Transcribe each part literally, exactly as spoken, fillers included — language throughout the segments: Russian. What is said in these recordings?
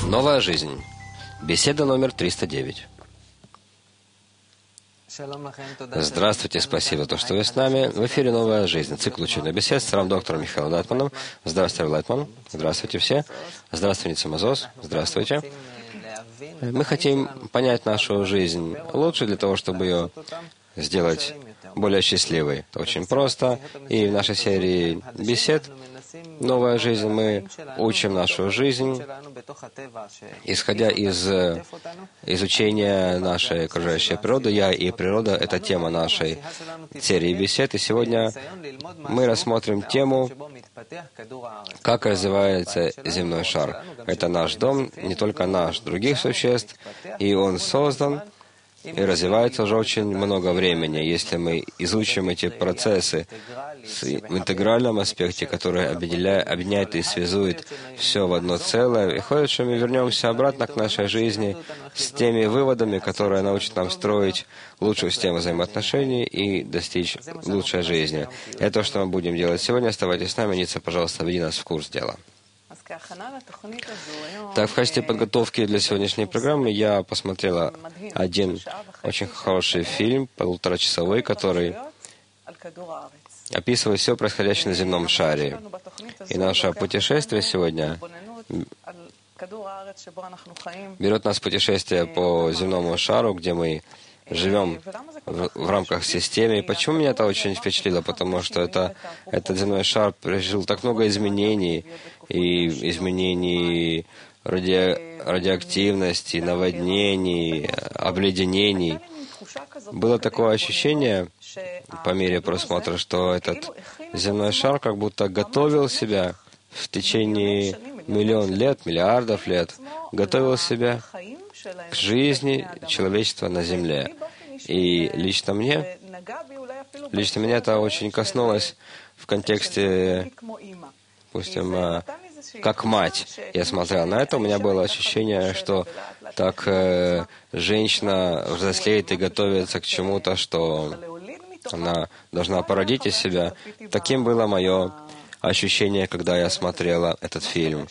Новая жизнь. Беседа номер триста девять. Здравствуйте, спасибо за то, что вы с нами. В эфире «Новая жизнь», цикл учебных бесед с сэром доктором Михаилом Лайтманом. Здравствуйте, Лайтман. Здравствуйте все. Здравствуйте, Мазос. Здравствуйте. Мы хотим понять нашу жизнь лучше для того, чтобы ее сделать более счастливой. Это очень просто. И в нашей серии бесед «Новая жизнь» мы учим нашу жизнь, исходя из изучения нашей окружающей природы. Я и природа — это тема нашей серии бесед. И сегодня мы рассмотрим тему, как развивается земной шар. Это наш дом, не только наш, других существ, и он создан и развивается уже очень много времени. Если мы изучим эти процессы в интегральном аспекте, который объединяет и связует все в одно целое, и ходит, что мы вернемся обратно к нашей жизни с теми выводами, которые научат нам строить лучшую систему взаимоотношений и достичь лучшей жизни. Это то, что мы будем делать сегодня. Оставайтесь с нами. Ницца, пожалуйста, введи нас в курс дела. Так, в качестве подготовки для сегодняшней программы я посмотрела один очень хороший фильм, полуторачасовой, который описывает все происходящее на земном шаре. И наше путешествие сегодня берет нас в путешествие по земному шару, где мы живем в, в рамках системы. И почему меня это очень впечатлило? Потому что это, этот земной шар пережил так много изменений, и изменений ради, радиоактивности, наводнений, обледенений. Было такое ощущение по мере просмотра, что этот земной шар как будто готовил себя в течение миллион лет, миллиардов лет, готовил себя к жизни человечества на Земле. И лично мне, лично меня это очень коснулось в контексте, допустим, как мать. Я смотрел на это, у меня было ощущение, что так э, женщина взрослеет и готовится к чему-то, что она должна породить из себя. Таким было мое ощущение, когда я смотрела этот фильм.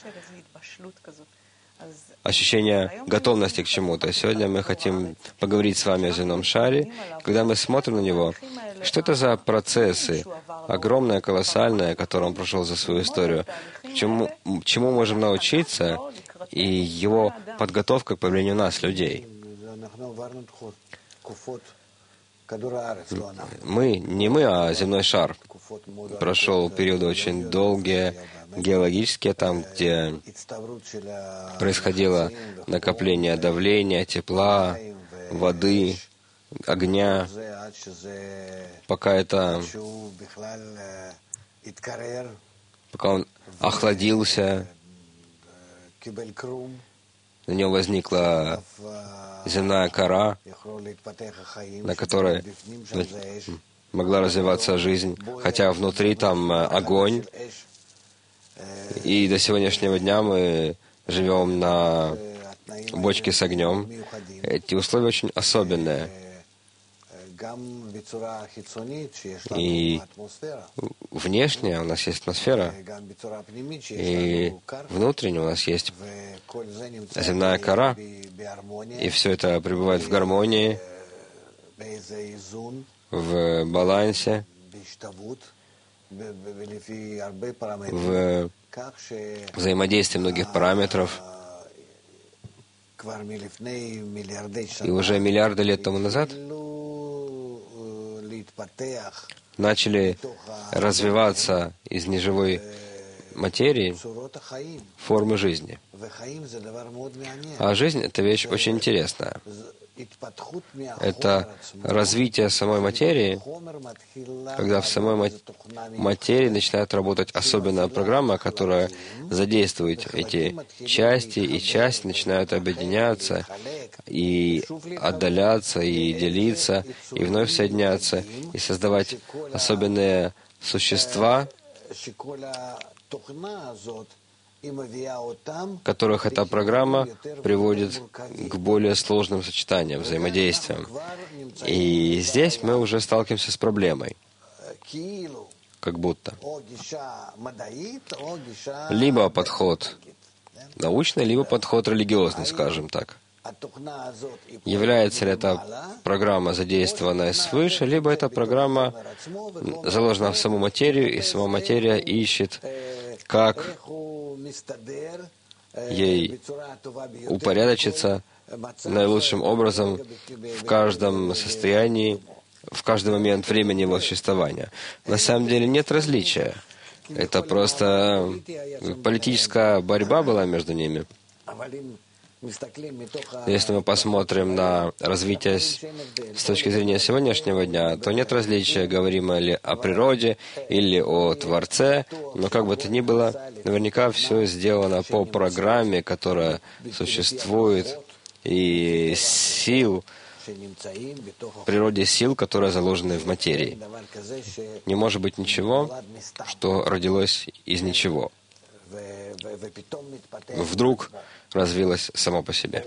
Ощущение готовности к чему-то. Сегодня мы хотим поговорить с вами о земном шаре. Когда мы смотрим на него, что это за процессы, огромное, колоссальное, которое он прошел за свою историю, чему, чему можем научиться, и его подготовка к появлению нас, людей. Мы, не мы, а земной шар прошел периоды очень долгие, геологические, там, где происходило накопление давления, тепла, воды, огня, пока это, пока он охладился, на нем возникла земная кора, на которой могла развиваться жизнь, хотя внутри там огонь. И до сегодняшнего дня мы живем на бочке с огнем. Эти условия очень особенные. И внешне у нас есть атмосфера, и внутренне у нас есть земная кора, и все это пребывает в гармонии, в балансе, в взаимодействии многих параметров. И уже миллиарды лет тому назад начали развиваться из неживой материи формы жизни. А жизнь — это вещь очень интересная. Это развитие самой материи, когда в самой материи начинает работать особенная программа, которая задействует эти части, и части начинают объединяться, и отдаляться, и делиться, и вновь соединяться, и создавать особенные существа, которых эта программа приводит к более сложным сочетаниям, взаимодействиям. И здесь мы уже сталкиваемся с проблемой. Как будто. Либо подход научный, либо подход религиозный, скажем так. Является ли эта программа задействованная свыше, либо эта программа заложена в саму материю, и сама материя ищет, как ей упорядочиться наилучшим образом в каждом состоянии, в каждый момент времени его существования. На самом деле нет различия. Это просто политическая борьба была между ними. Если мы посмотрим на развитие с, с точки зрения сегодняшнего дня, то нет различия, говорим ли о природе или о Творце, но как бы то ни было, наверняка все сделано по программе, которая существует, и сил, в природе сил, которые заложены в материи. Не может быть ничего, что родилось из ничего. Вдруг развилось само по себе.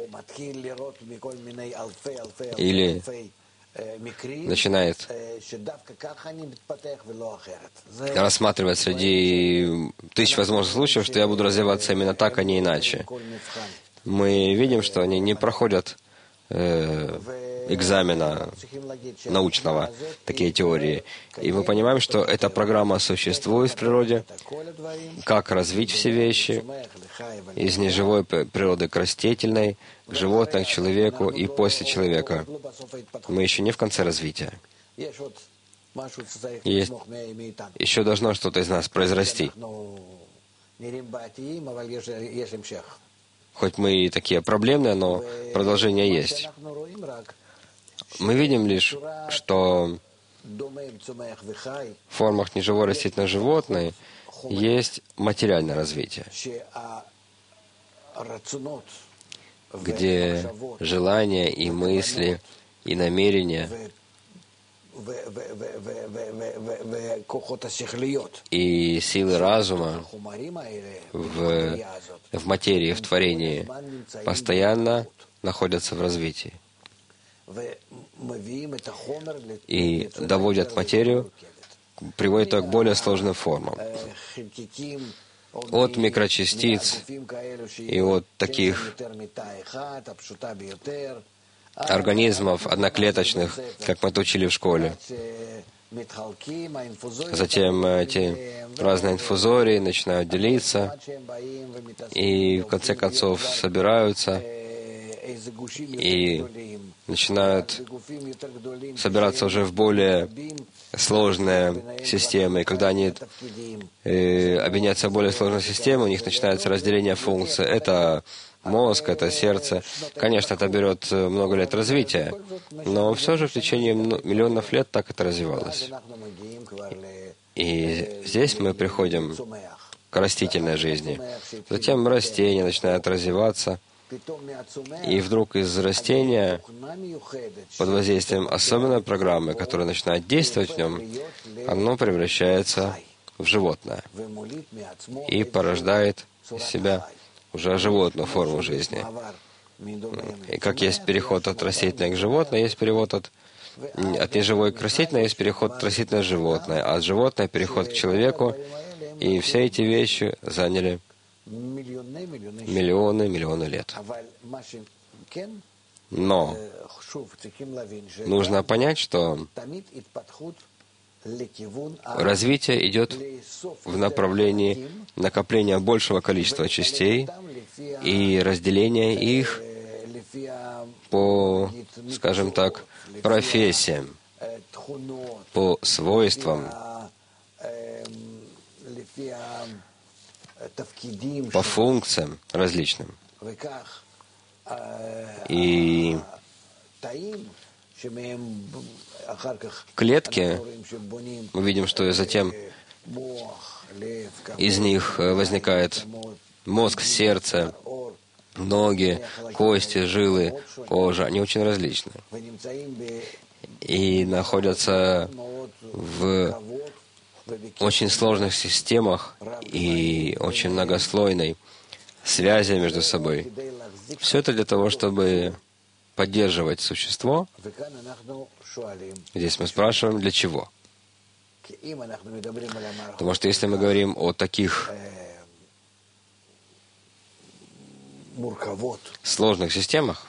Или начинает рассматривать среди тысяч возможных случаев, что я буду развиваться именно так, а не иначе. Мы видим, что они не проходят э, экзамена научного, такие теории. И мы понимаем, что эта программа существует в природе, как развить все вещи из неживой природы к растительной, к животной, к человеку и после человека. Мы еще не в конце развития. Есть, еще должно что-то из нас произрасти. Хоть мы и такие проблемные, но продолжение есть. Мы видим лишь, что в формах неживой растительной животной есть материальное развитие, где желания и мысли, и намерения, и силы разума в, в материи, в творении постоянно находятся в развитии и доводят материю, приводят ее к более сложным формам. От микрочастиц и от таких организмов одноклеточных, как мы это учили в школе. Затем эти разные инфузории начинают делиться и в конце концов собираются и начинают собираться уже в более сложные системы. И когда они э, объединяются в более сложную систему, у них начинается разделение функций. Это мозг, это сердце. Конечно, это берет много лет развития, но все же в течение миллионов лет так это развивалось. И здесь мы приходим к растительной жизни. Затем растения начинают развиваться, и вдруг из растения, под воздействием особенной программы, которая начинает действовать в нем, оно превращается в животное и порождает из себя уже животную форму жизни. И как есть переход от растительной к животной, есть переход от, от неживой к растительной, есть переход от растительной к животной, а от животной переход к человеку. И все эти вещи заняли миллионы, миллионы лет. Но нужно понять, что развитие идет в направлении накопления большего количества частей и разделения их по, скажем так, профессиям, по свойствам, по функциям различным. И клетки, мы видим, что затем из них возникает мозг, сердце, ноги, кости, жилы, кожа. Они очень различны. И находятся в очень сложных системах и очень многослойной связи между собой. Все это для того, чтобы поддерживать существо. Здесь мы спрашиваем, для чего? Потому что если мы говорим о таких сложных системах,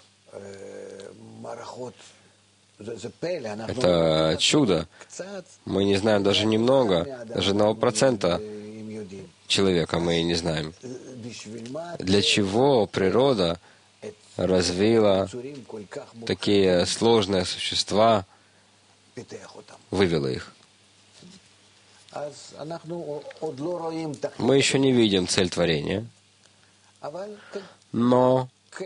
это чудо. Мы не знаем даже немного, даже одного процента человека мы не знаем. Для чего природа развила такие сложные существа, вывела их? Мы еще не видим цель творения, но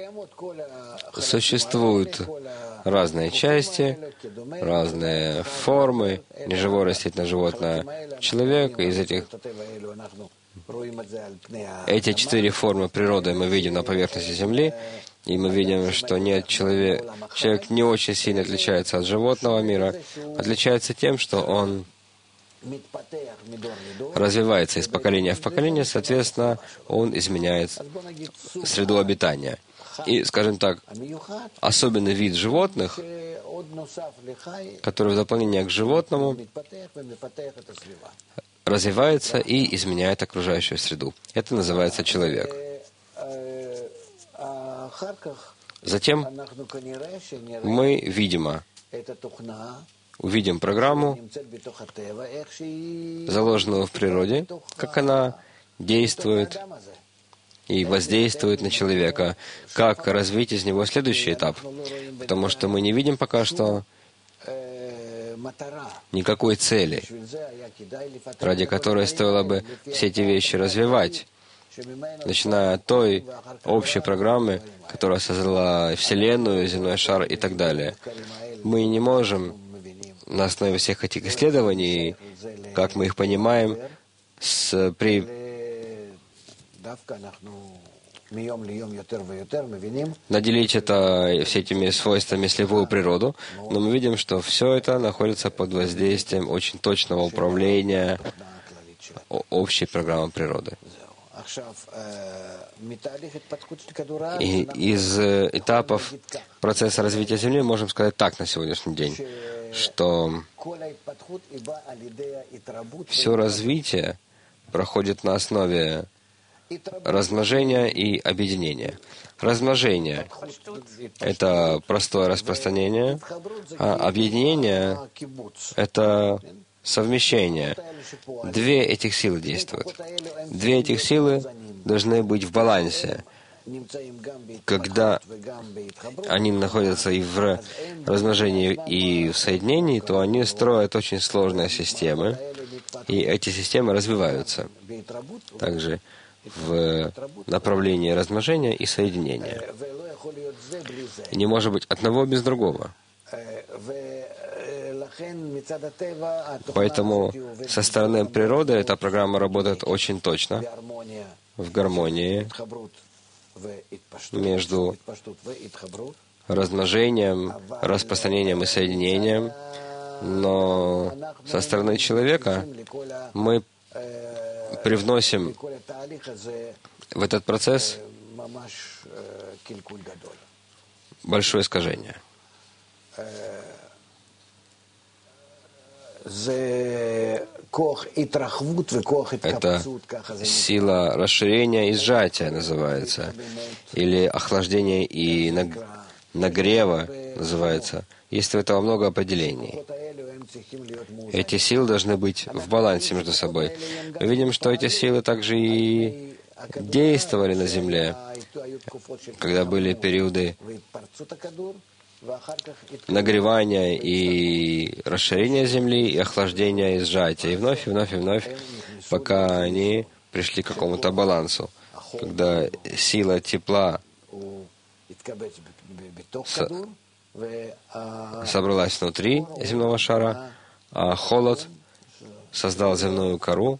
существуют разные части, разные формы, неживое, растительное, животное, человек. Из этих эти четыре формы природы мы видим на поверхности Земли, и мы видим, что нет человек, человек не очень сильно отличается от животного мира, отличается тем, что он развивается из поколения в поколение, соответственно, он изменяет среду обитания. И, скажем так, особенный вид животных, который в дополнение к животному развивается и изменяет окружающую среду. Это называется человек. Затем мы, видимо, увидим программу, заложенную в природе, как она действует и воздействует на человека, как развить из него следующий этап. Потому что мы не видим пока что никакой цели, ради которой стоило бы все эти вещи развивать, начиная от той общей программы, которая создала Вселенную, земной шар и так далее. Мы не можем на основе всех этих исследований, как мы их понимаем, с, при наделить это все этими свойствами слепую природу, но мы видим, что все это находится под воздействием очень точного управления общей программы природы. И из этапов процесса развития Земли можем сказать так на сегодняшний день, что все развитие проходит на основе размножения и объединения. Размножение — это простое распространение, а объединение — это совмещение. Две этих силы действуют. Две этих силы должны быть в балансе. Когда они находятся и в размножении, и в соединении, то они строят очень сложные системы, и эти системы развиваются также в направлении размножения и соединения. И не может быть одного без другого. Поэтому со стороны природы эта программа работает очень точно, в гармонии между размножением, распространением и соединением. Но со стороны человека мы привносим в этот процесс большое искажение. Это сила расширения и сжатия называется, или охлаждения и нагрева называется. Есть у этого много определений. Эти силы должны быть в балансе между собой. Мы видим, что эти силы также и действовали на Земле, когда были периоды нагревания и расширения Земли, и охлаждения и сжатия, и вновь, и вновь, и вновь, пока они пришли к какому-то балансу, когда сила тепла со- собралась внутри земного шара, а холод создал земную кору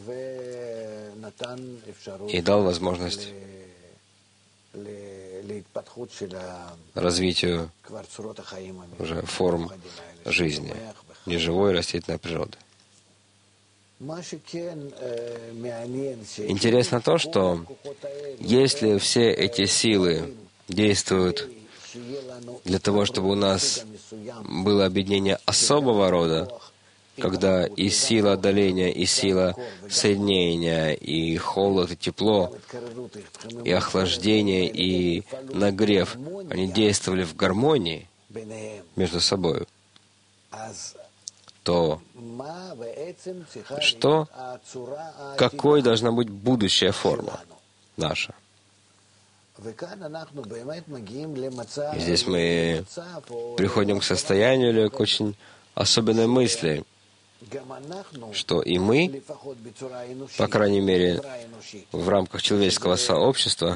и дал возможность развитию уже форм жизни, неживой растительной природы. Интересно то, что если все эти силы действуют для того, чтобы у нас было объединение особого рода, когда и сила отдаления, и сила соединения, и холод, и тепло, и охлаждение, и нагрев, они действовали в гармонии между собой, то что, какой должна быть будущая форма наша? И здесь мы приходим к состоянию или к очень особенной мысли, что и мы, по крайней мере, в рамках человеческого сообщества,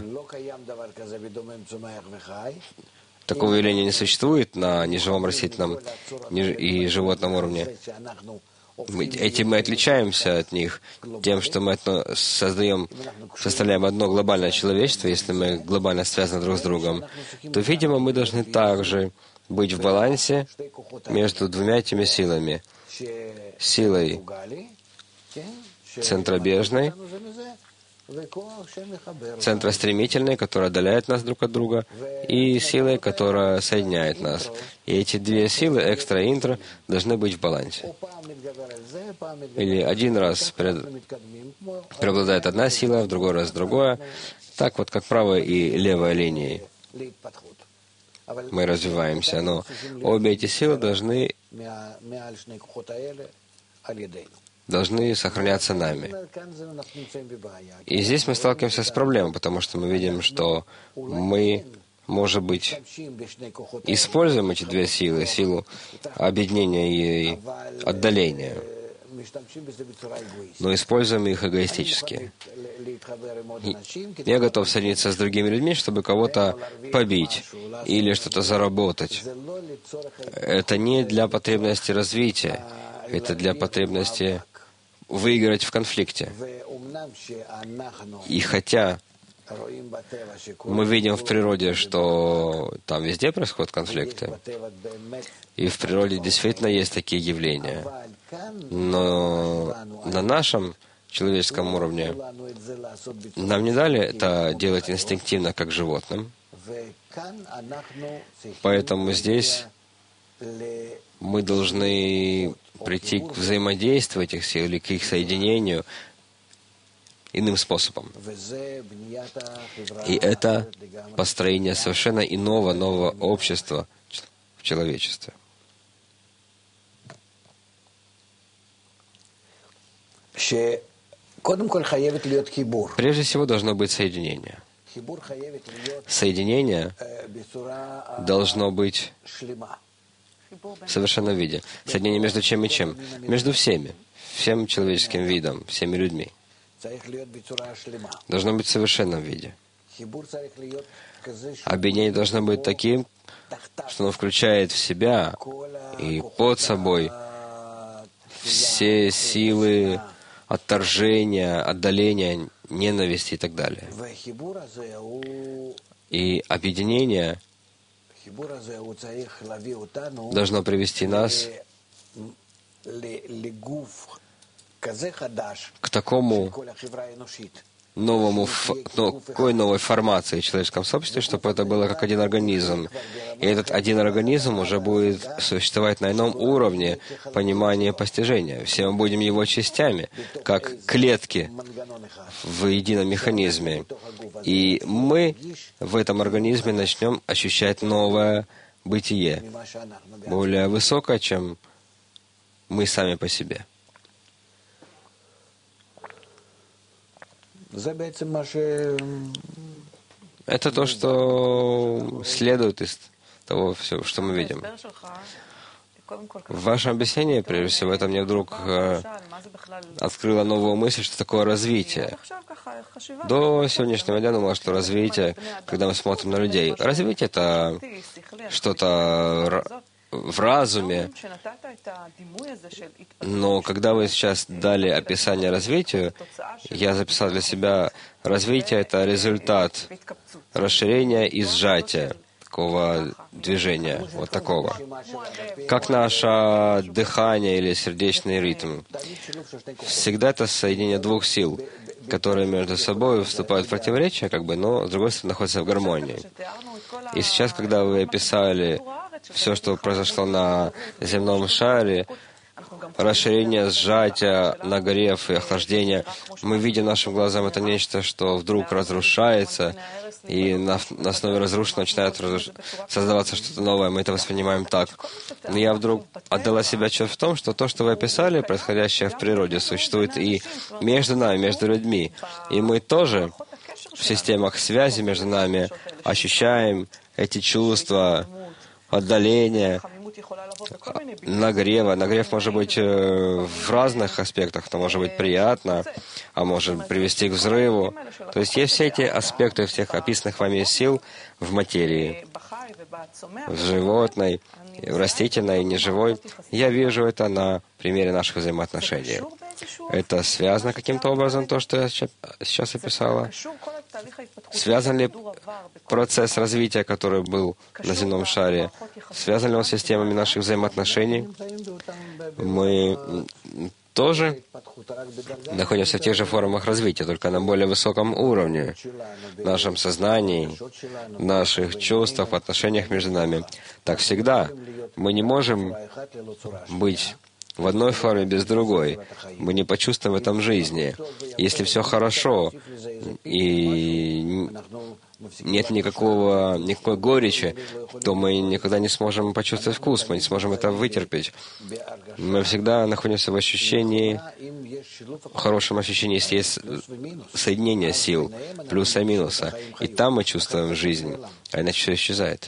такого явления не существует на неживом растительном и животном уровне. Мы, этим мы отличаемся от них тем, что мы создаем, составляем одно глобальное человечество, если мы глобально связаны друг с другом, то, видимо, мы должны также быть в балансе между двумя этими силами. Силой центробежной, центростремительной, которая отдаляет нас друг от друга, и силой, которая соединяет нас. И эти две силы, экстра и интро, должны быть в балансе. Или один раз преобладает одна сила, в другой раз другое. Так вот, как правая и левая линии мы развиваемся, но обе эти силы должны должны сохраняться нами. И здесь мы сталкиваемся с проблемой, потому что мы видим, что мы, может быть, используем эти две силы, силу объединения и отдаления, но используем их эгоистически. Я готов соединиться с другими людьми, чтобы кого-то побить или что-то заработать. Это не для потребности развития, это для потребности выиграть в конфликте. И хотя мы видим в природе, что там везде происходят конфликты, и в природе действительно есть такие явления, но на нашем человеческом уровне нам не дали это делать инстинктивно, как животным. Поэтому здесь мы должны прийти к взаимодействию этих сил или к их соединению иным способом. И это построение совершенно иного, нового общества в человечестве. Прежде всего должно быть соединение. Соединение должно быть в совершенном виде. Соединение между чем и чем? Между всеми. Всем человеческим видом, всеми людьми. Должно быть в совершенном виде. Объединение должно быть таким, что оно включает в себя и под собой все силы отторжения, отдаления, ненависти и так далее. И объединение должно привести нас к такому новому, такой новой формации в человеческом сообществе, чтобы это было как один организм. И этот один организм уже будет существовать на ином уровне понимания и постижения. Все мы будем его частями, как клетки в едином механизме. И мы в этом организме начнем ощущать новое бытие, более высокое, чем мы сами по себе. Это то, что следует из того, всего, что мы видим. В вашем объяснении, прежде всего, это мне вдруг э, открыло новую мысль, что такое развитие. До сегодняшнего дня я думал, что развитие, когда мы смотрим на людей, развитие — это что-то в разуме, но когда вы сейчас дали описание развитию, я записал для себя: развитие — это результат расширения и сжатия такого движения, вот такого. Как наше дыхание или сердечный ритм. Всегда это соединение двух сил, которые между собой вступают в противоречие, как бы, но, с другой стороны, находятся в гармонии. И сейчас, когда вы описали все, что произошло на земном шаре, расширение, сжатие, нагрев и охлаждение, мы видим нашим глазам это нечто, что вдруг разрушается, и на, на основе разрушенного начинает разруш... создаваться что-то новое. Мы это воспринимаем так. Но я вдруг отдала себе отчет в том, что то, что вы описали, происходящее в природе, существует и между нами, между людьми. И мы тоже в системах связи между нами ощущаем эти чувства, отдаления, нагрева. Нагрев может быть в разных аспектах. Это может быть приятно, а может привести к взрыву. То есть есть все эти аспекты всех описанных вами сил в материи, в животной, в растительной и неживой. Я вижу это на примере наших взаимоотношений. Это связано каким-то образом, то, что я сейчас описала? Связан ли процесс развития, который был на земном шаре, связан ли он с системами наших взаимоотношений? Мы тоже находимся в тех же формах развития, только на более высоком уровне, в нашем сознании, в наших чувствах, в отношениях между нами. Так всегда. Мы не можем быть в одной форме без другой. Мы не почувствуем в этом жизни. Если все хорошо, и нет никакого, никакой горечи, то мы никогда не сможем почувствовать вкус, мы не сможем это вытерпеть. Мы всегда находимся в ощущении, в хорошем ощущении, если есть соединение сил, плюса и минуса. И там мы чувствуем жизнь, а иначе все исчезает.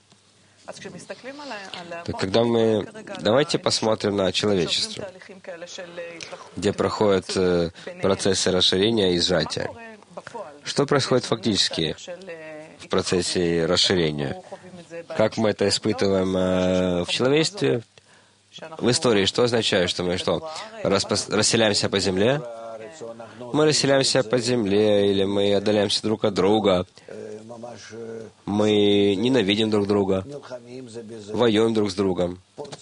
Так когда мы... Давайте посмотрим на человечество, где проходят э, процессы расширения и сжатия. Что происходит фактически в процессе расширения? Как мы это испытываем э, в человечестве, в истории? Что означает, что мы что? Распос... расселяемся по земле? Мы расселяемся по земле, или мы отдаляемся друг от друга. Мы ненавидим друг друга, воюем друг с другом,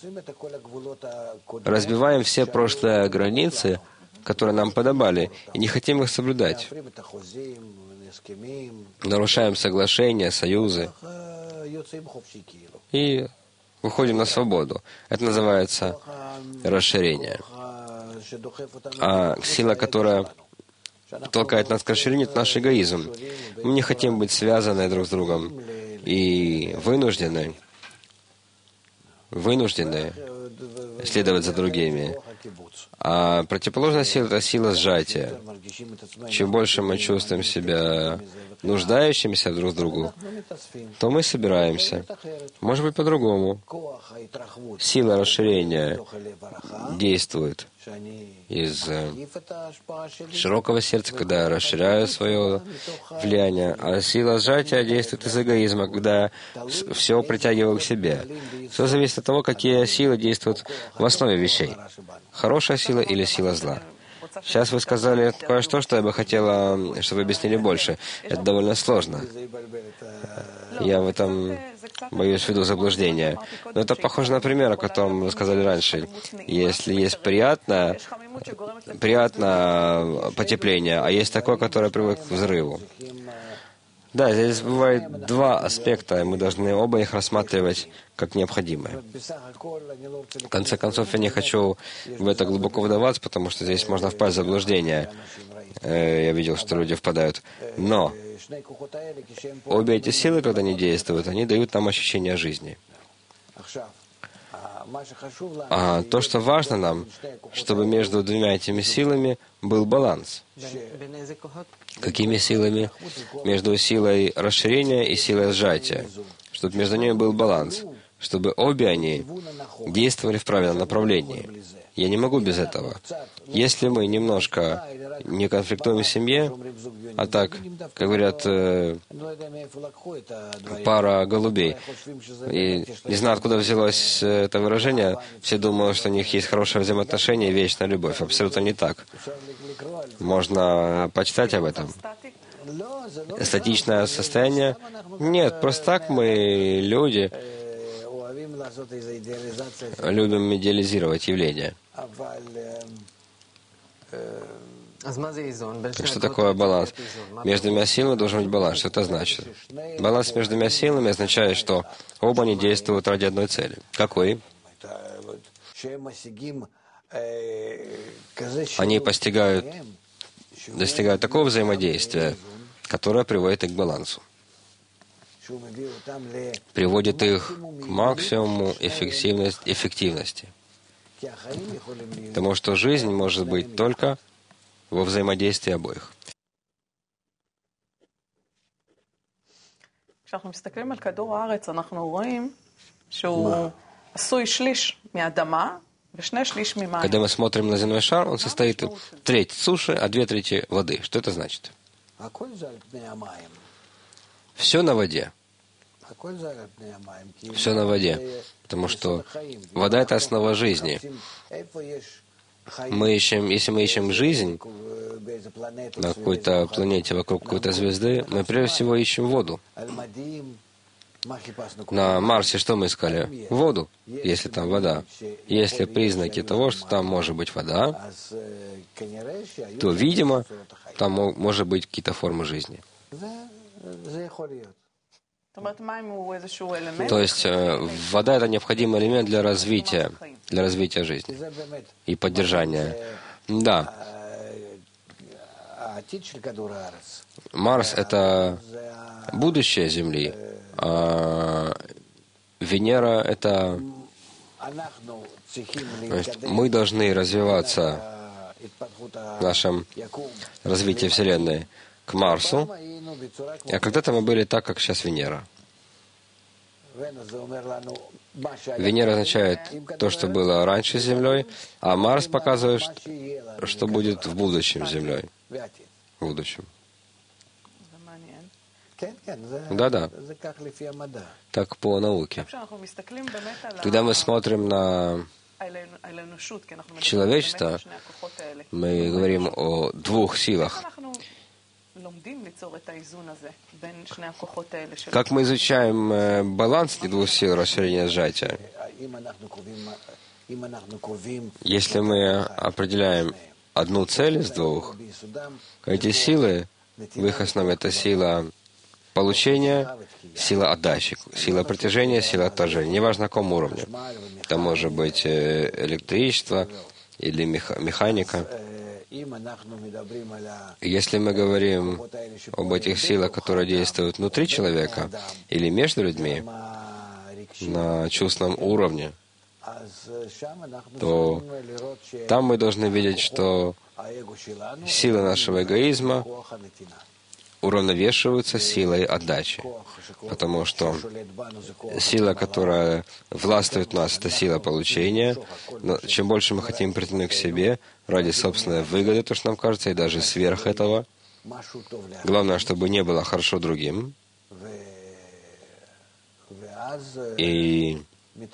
разбиваем все прошлые границы, которые нам подобали, и не хотим их соблюдать. Нарушаем соглашения, союзы и выходим на свободу. Это называется расширение. А сила, которая толкает нас к расширению, это наш эгоизм. Мы не хотим быть связаны друг с другом и вынуждены, вынуждены следовать за другими. А противоположная сила — это сила сжатия. Чем больше мы чувствуем себя нуждающимися друг в другу, то мы собираемся. Может быть, по-другому. Сила расширения действует из широкого сердца, когда я расширяю свое влияние, а сила сжатия действует из эгоизма, когда все притягиваю к себе. Все зависит от того, какие силы действуют в основе вещей. Хорошая сила или сила зла. Сейчас вы сказали кое-что, что я бы хотела, чтобы вы объяснили больше. Это довольно сложно. Я в этом боюсь введу заблуждения. Но это похоже на пример, о котором вы сказали раньше. Если есть приятное, приятное потепление, а есть такое, которое приводит к взрыву. Да, здесь бывает два аспекта, и мы должны оба их рассматривать как необходимые. В конце концов, я не хочу в это глубоко вдаваться, потому что здесь можно впасть в заблуждение. Я видел, что люди впадают. Но обе эти силы, когда они действуют, они дают нам ощущение жизни. А то, что важно нам, чтобы между двумя этими силами был баланс. Какими силами? Между силой расширения и силой сжатия. Чтобы между ними был баланс. Чтобы обе они действовали в правильном направлении. Я не могу без этого. Если мы немножко не конфликтуем в семье, а так, как говорят, э, пара голубей, и не знаю, откуда взялось это выражение, все думают, что у них есть хорошее взаимоотношение и вечная любовь. Абсолютно не так. Можно почитать об этом. Статичное состояние? Нет, просто так мы, люди, любим идеализировать явления. Что такое баланс? Между двумя силами должен быть баланс. Что это значит? Баланс между двумя силами означает, что оба они действуют ради одной цели. Какой? они постигают, достигают такого взаимодействия, которое приводит их к балансу, приводит их к максимуму эффективности. Потому что жизнь может быть только во взаимодействии обоих. Когда мы смотрим на земной шар, он состоит треть суши, а две трети воды. Что это значит? Все на воде. Все на воде. Потому что вода — это основа жизни. Мы ищем, если мы ищем жизнь на какой-то планете, вокруг какой-то звезды, мы прежде всего ищем воду. На Марсе что мы искали? Воду, если там вода. Если признаки того, что там может быть вода, то, видимо, там может быть какие-то формы жизни. То есть вода — это необходимый элемент для развития, для развития жизни и поддержания. Да. Марс — это будущее Земли, а Венера — это... Значит, мы должны развиваться в нашем развитии Вселенной к Марсу, а когда-то мы были так, как сейчас Венера. Венера означает то, что было раньше с Землей, а Марс показывает, что будет в будущем с Землей. В будущем. Да-да. Так по науке. Когда мы смотрим на человечество, мы говорим о двух силах. Как мы изучаем баланс этих двух сил, расширения и сжатия? Если мы определяем одну цель из двух, эти силы, в их основе это сила получения, сила отдачи, сила притяжения, сила отторжения. Неважно, на каком уровне. Это может быть электричество или механика. Если мы говорим об этих силах, которые действуют внутри человека или между людьми, на чувственном уровне, то там мы должны видеть, что силы нашего эгоизма уравновешиваются силой отдачи. Потому что сила, которая властвует в нас, это сила получения. Но чем больше мы хотим притянуть к себе ради собственной выгоды, то, что нам кажется, и даже сверх этого, главное, чтобы не было хорошо другим. И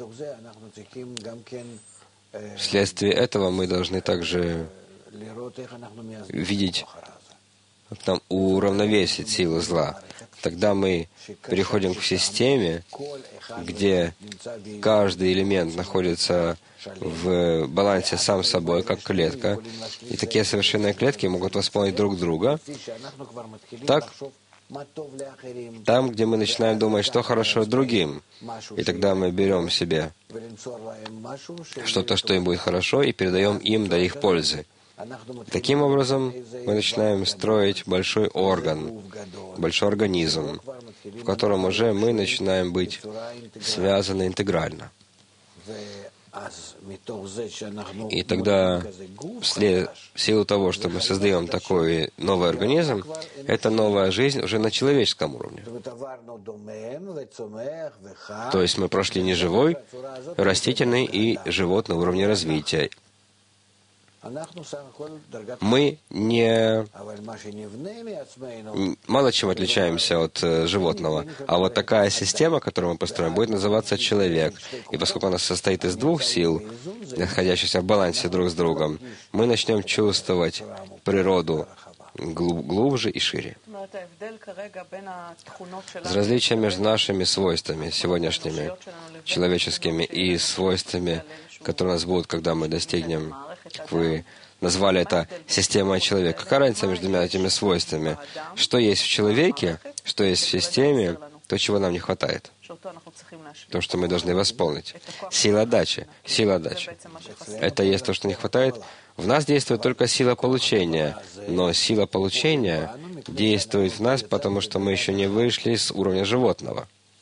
вследствие этого мы должны также видеть, как нам уравновесить силу зла. Тогда мы переходим к системе, где каждый элемент находится в балансе сам с собой, как клетка. И такие совершенные клетки могут восполнить друг друга. Так, там, где мы начинаем думать, что хорошо другим, и тогда мы берем себе что-то, что им будет хорошо, и передаем им для их пользы. Таким образом, мы начинаем строить большой орган, большой организм, в котором уже мы начинаем быть связаны интегрально. И тогда, вслед, в силу того, что мы создаем такой новый организм, это новая жизнь уже на человеческом уровне. То есть мы прошли неживой, растительный и животный уровень развития. Мы не мало чем отличаемся от животного, а вот такая система, которую мы построим, будет называться человек. И поскольку она состоит из двух сил, находящихся в балансе друг с другом, мы начнем чувствовать природу глубже и шире. Различие между нашими свойствами, сегодняшними, человеческими, и свойствами, которые у нас будут, когда мы достигнем, как вы назвали это, система человека. Какая разница между двумя этими свойствами? Что есть в человеке, что есть в системе, то, чего нам не хватает. то, что мы должны восполнить. Сила отдачи. Сила отдачи. Это есть то, что не хватает. В нас действует только сила получения, но сила получения действует в нас, потому что мы еще не вышли с уровня животного.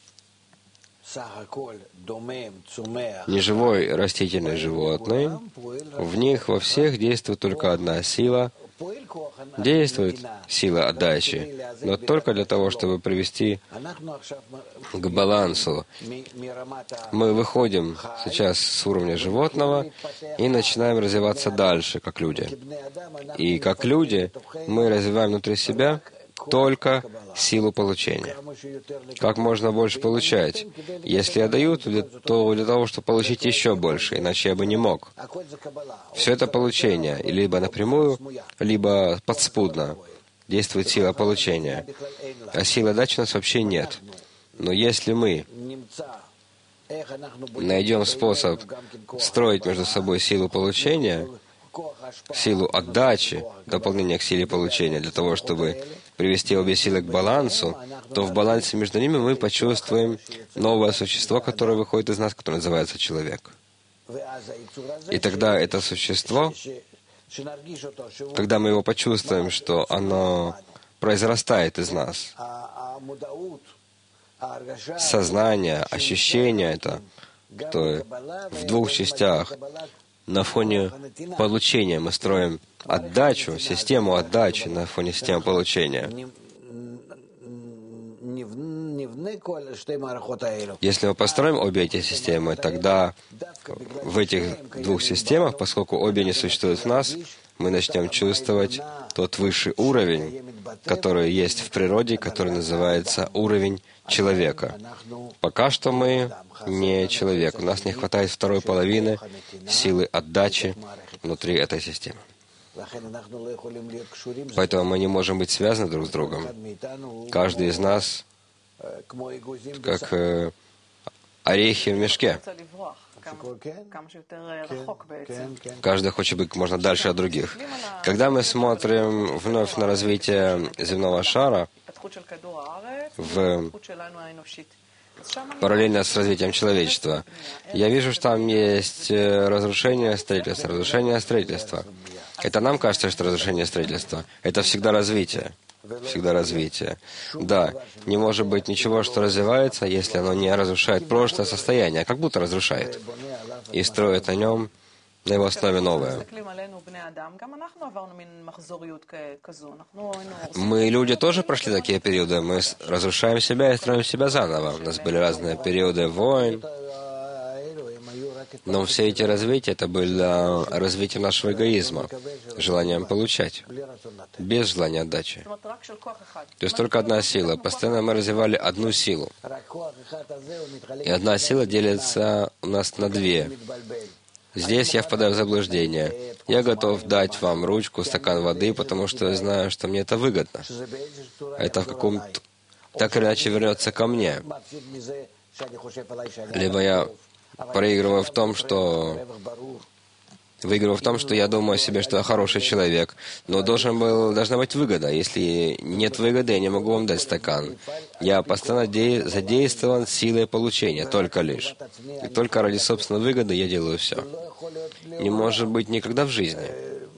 Неживой растительный животный, в них во всех действует только одна сила. Действует сила отдачи, но только для того, чтобы привести к балансу. Мы выходим сейчас с уровня животного и начинаем развиваться дальше, как люди. И как люди мы развиваем внутри себя только силу получения. Как можно больше получать? Если я даю, то для, то для того, чтобы получить еще больше, иначе я бы не мог. Все это получение, либо напрямую, либо подспудно действует сила получения. А силы отдачи у нас вообще нет. Но если мы найдем способ строить между собой силу получения, силу отдачи, дополнение к силе получения, для того, чтобы привести обе силы к балансу, то в балансе между ними мы почувствуем новое существо, которое выходит из нас, которое называется человек. И тогда это существо, когда мы его почувствуем, что оно произрастает из нас, сознание, ощущение это, что в двух частях, на фоне получения мы строим отдачу, систему отдачи на фоне системы получения. Если мы построим обе эти системы, тогда в этих двух системах, поскольку обе не существуют в нас, мы начнем чувствовать тот высший уровень, который есть в природе, который называется уровень человека. Пока что мы не человек. У нас не хватает второй половины силы отдачи внутри этой системы. Поэтому мы не можем быть связаны друг с другом. Каждый из нас как э, орехи в мешке. Каждый хочет быть как можно дальше от других. Когда мы смотрим вновь на развитие земного шара, в параллельно с развитием человечества, я вижу, что там есть разрушение строительства, разрушение строительства. Это нам кажется, что разрушение строительства. Это всегда развитие. Всегда развитие. Да, не может быть ничего, что развивается, если оно не разрушает прошлое состояние, а как будто разрушает. И строит на нем, на его основе новое. Мы, люди, тоже прошли такие периоды. Мы разрушаем себя и строим себя заново. У нас были разные периоды войн. Но все эти развития, это было развитие нашего эгоизма, желанием получать, без желания отдачи. То есть только одна сила. Постоянно мы развивали одну силу. И одна сила делится у нас на две. Здесь я впадаю в заблуждение. Я готов дать вам ручку, стакан воды, потому что я знаю, что мне это выгодно. Это в каком-то... так или иначе вернется ко мне. Либо я проигрываю в том, что... Выигрываю в том, что я думаю о себе, что я хороший человек, но должен был, должна быть выгода. Если нет выгоды, я не могу вам дать стакан. Я постоянно де... задействован силой получения, только лишь. И только ради собственной выгоды я делаю все. Не может быть никогда в жизни,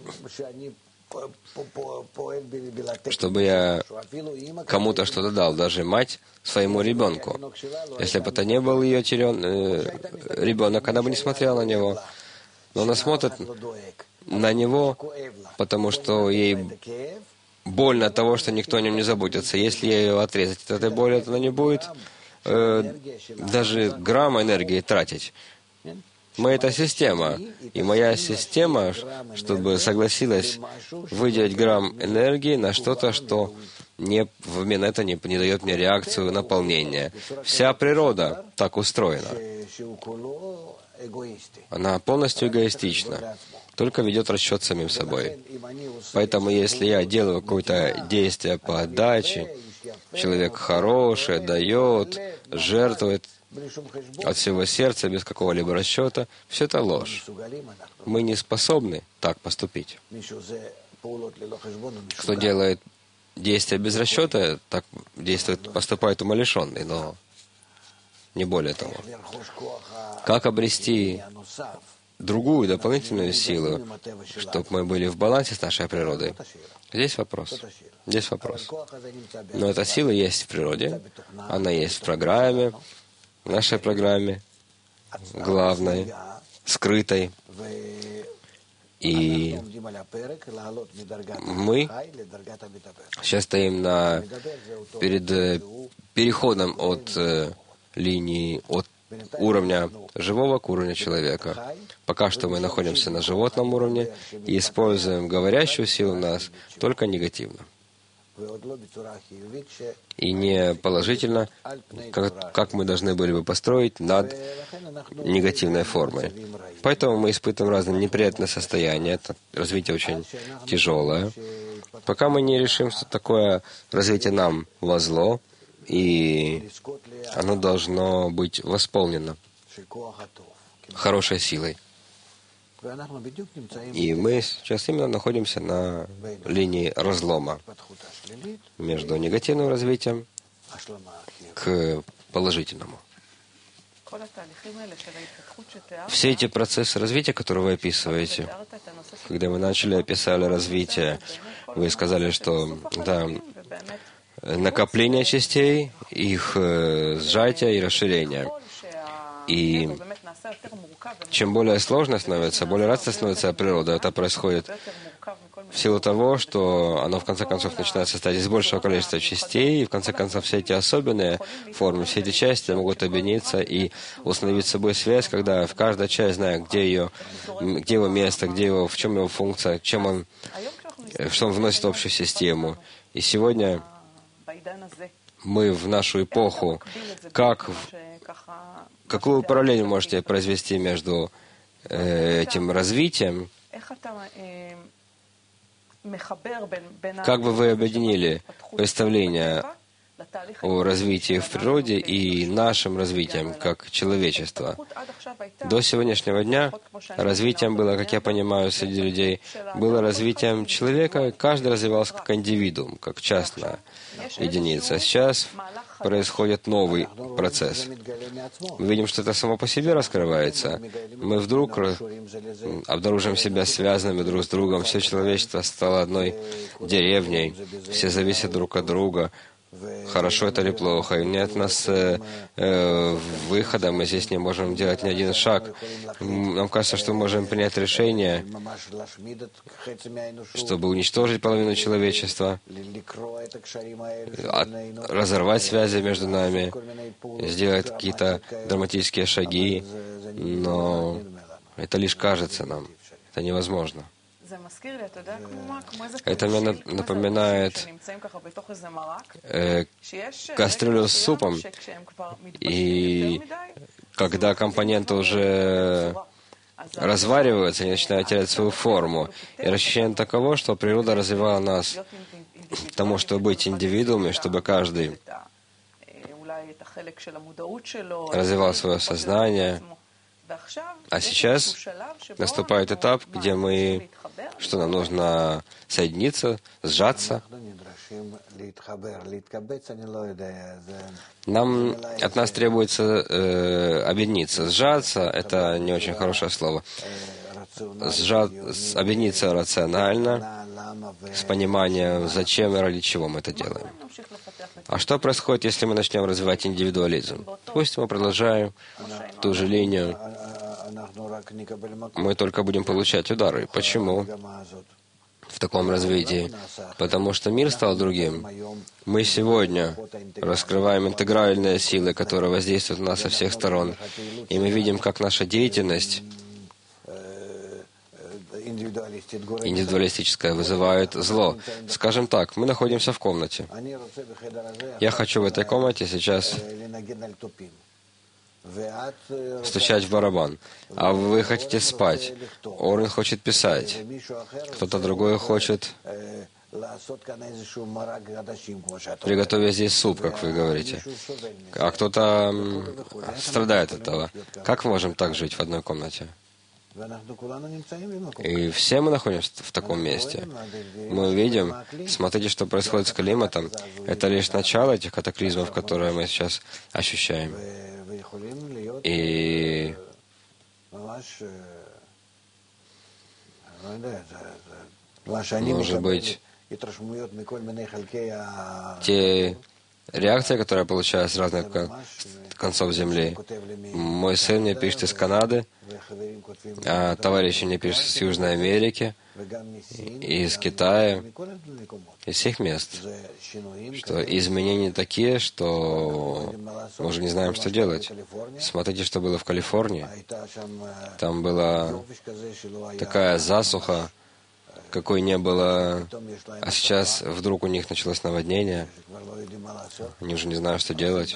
чтобы я кому-то что-то дал, даже мать своему ребенку. Если бы это не был ее терен... э, ребенок, она бы не смотрела на него. Но она смотрит на него, потому что ей больно от того, что никто о нем не заботится. Если ее отрезать от этой боли, то она не будет э, даже грамма энергии тратить. Мы — это система. И моя система, чтобы согласилась выделить грамм энергии на что-то, что не, в обмен на это не, не дает мне реакцию наполнения. Вся природа так устроена. Она полностью эгоистична, только ведет расчет самим собой. Поэтому, если я делаю какое-то действие по отдаче, человек хороший, дает, жертвует от всего сердца, без какого-либо расчета, все это ложь. Мы не способны так поступить. Кто делает действия без расчета, так действует, поступает умалишенный, но не более того. Как обрести другую дополнительную силу, чтобы мы были в балансе с нашей природой? Здесь вопрос. Здесь вопрос. Но эта сила есть в природе, она есть в программе, в нашей программе, главной, скрытой. И мы сейчас стоим на, перед переходом от э, линии, от уровня живого к уровню человека. Пока что мы находимся на животном уровне и используем говорящую силу в нас только негативно. И не положительно, как, как мы должны были бы построить над негативной формой. Поэтому мы испытываем разные неприятные состояния. Это развитие очень тяжелое. Пока мы не решим, что такое развитие нам во зло, и оно должно быть восполнено хорошей силой. И мы сейчас именно находимся на линии разлома между негативным развитием к положительному. Все эти процессы развития, которые вы описываете, когда вы начали описали развитие, вы сказали, что да, накопление частей, их сжатие и расширение. И чем более сложно становится, более радостно становится природа, это происходит в силу того, что оно в конце концов начинает состоять из большего количества частей, и в конце концов все эти особенные формы, все эти части могут объединиться и установить с собой связь, когда в каждой части знает, где ее, где его место, где его, в чем его функция, чем он, что он вносит в общую систему. И сегодня мы в нашу эпоху, как, какую параллель вы можете произвести между э, этим развитием? Как бы вы объединили представление о развитии в природе и нашим развитием как человечества? До сегодняшнего дня развитием было, как я понимаю, среди людей, было развитием человека, каждый развивался как индивидуум, как частная единица. Сейчас происходит новый процесс. Мы видим, что это само по себе раскрывается. Мы вдруг обнаружим себя связанными друг с другом. Все человечество стало одной деревней. Все зависят друг от друга. Хорошо это или плохо. И нет у нас э, э, выхода, мы здесь не можем делать ни один шаг. Нам кажется, что мы можем принять решение, чтобы уничтожить половину человечества, от, разорвать связи между нами, сделать какие-то драматические шаги, но это лишь кажется нам. Это невозможно. Это мне напоминает э, кастрюлю с супом, и когда компоненты уже развариваются, они начинают терять свою форму. И ощущение таково, что природа развивала нас к тому, чтобы быть индивидуумами, чтобы каждый развивал свое сознание. А сейчас наступает этап, где мы, что нам нужно соединиться, сжаться. Нам, от нас требуется э, объединиться. Сжаться — это не очень хорошее слово. Сжать, объединиться рационально, с пониманием, зачем и ради чего мы это делаем. А что происходит, если мы начнем развивать индивидуализм? Пусть мы продолжаем ту же линию, мы только будем получать удары. Почему? В таком развитии. Потому что мир стал другим. Мы сегодня раскрываем интегральные силы, которые воздействуют на нас со всех сторон. И мы видим, как наша деятельность индивидуалистическое вызывает зло. Скажем так, мы находимся в комнате. Я хочу в этой комнате сейчас стучать в барабан, а вы хотите спать. Орен хочет писать. Кто-то другой хочет приготовить здесь суп, как вы говорите. А кто-то страдает от этого. Как мы можем так жить в одной комнате? И все мы находимся в таком месте. Мы видим, смотрите, что происходит с климатом. Это лишь начало этих катаклизмов, которые мы сейчас ощущаем. И может быть, те реакции, которые я получаю с разных концов Земли. Мой сын мне пишет из Канады, а товарищи мне пишут с Южной Америки, из Китая, из всех мест, что изменения такие, что мы уже не знаем, что делать. Смотрите, что было в Калифорнии. Там была такая засуха, какой не было, а сейчас вдруг у них началось наводнение. Они уже не знают, что делать.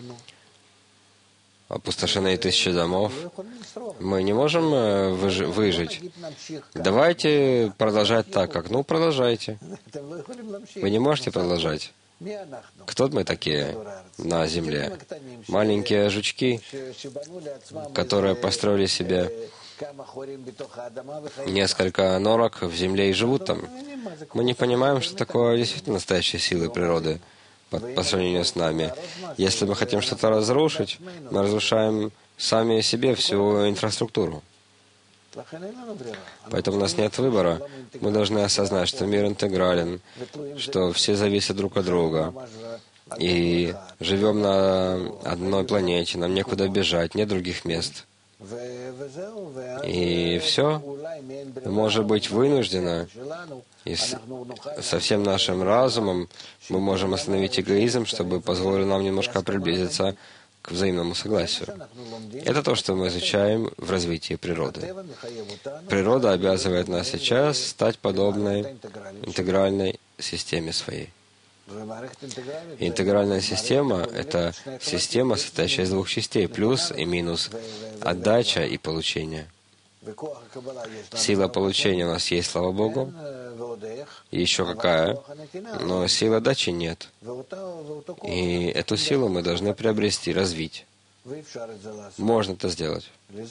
Опустошены тысячи домов. Мы не можем выжи- выжить. Давайте продолжать так, как. Ну, продолжайте. Вы не можете продолжать. Кто мы такие на земле? Маленькие жучки, которые построили себе несколько норок в земле и живут там. Мы не понимаем, что такое действительно настоящие силы природы по, по сравнению с нами. Если мы хотим что-то разрушить, мы разрушаем сами себе всю инфраструктуру. Поэтому у нас нет выбора. Мы должны осознать, что мир интегрален, что все зависят друг от друга. И живем на одной планете, нам некуда бежать, нет других мест. И все, может быть, вынуждено, и с, со всем нашим разумом мы можем остановить эгоизм, чтобы позволило нам немножко приблизиться к взаимному согласию. Это то, что мы изучаем в развитии природы. Природа обязывает нас сейчас стать подобной интегральной системе своей. И интегральная система — это система, состоящая из двух частей, плюс и минус, отдача и получение. Сила получения у нас есть, слава Богу, и еще какая, но силы отдачи нет. И эту силу мы должны приобрести, развить. Можно это сделать.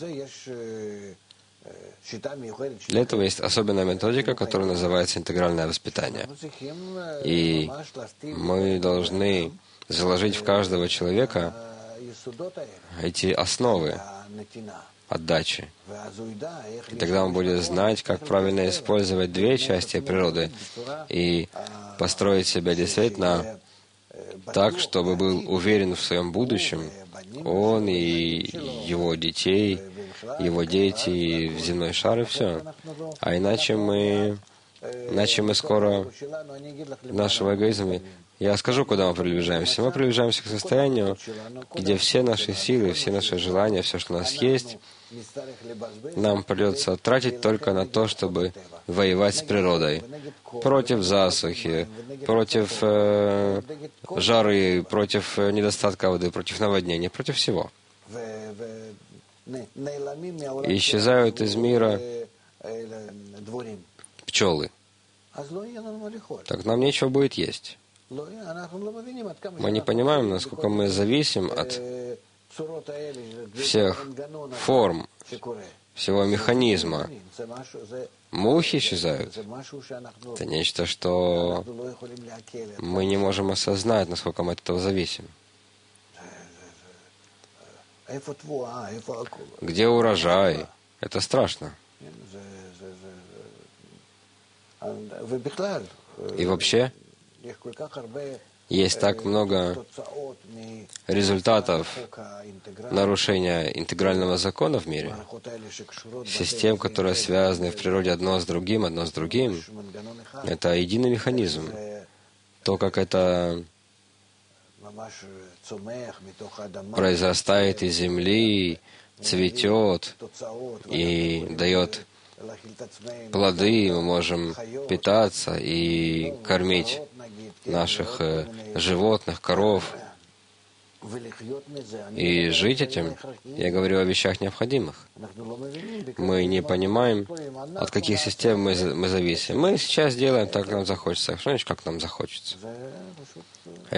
Для этого есть особенная методика, которая называется интегральное воспитание. И мы должны заложить в каждого человека эти основы отдачи. И тогда он будет знать, как правильно использовать две части природы и построить себя действительно так, чтобы был уверен в своем будущем, он и его детей, его дети, и в земной шар, и все. А иначе мы, иначе мы скоро нашего эгоизма... Я скажу, куда мы приближаемся. Мы приближаемся к состоянию, где все наши силы, все наши желания, все, что у нас есть, нам придется тратить только на то, чтобы воевать с природой. Против засухи, против э, жары, против недостатка воды, против наводнений, против всего. И исчезают из мира пчелы. Так нам нечего будет есть. Мы не понимаем, насколько мы зависим от всех форм, всего механизма. Мухи исчезают. Это нечто, что мы не можем осознать, насколько мы от этого зависим. Где урожай? Это страшно. И вообще, есть так много результатов нарушения интегрального закона в мире, систем, которые связаны в природе одно с другим, одно с другим. Это единый механизм. То, как это произрастает из земли, цветет и дает плоды, мы можем питаться и кормить наших животных, коров, и жить этим. Я говорю о вещах необходимых. Мы не понимаем, от каких систем мы, мы зависим. Мы сейчас делаем так, как нам захочется. Что значит, как нам захочется?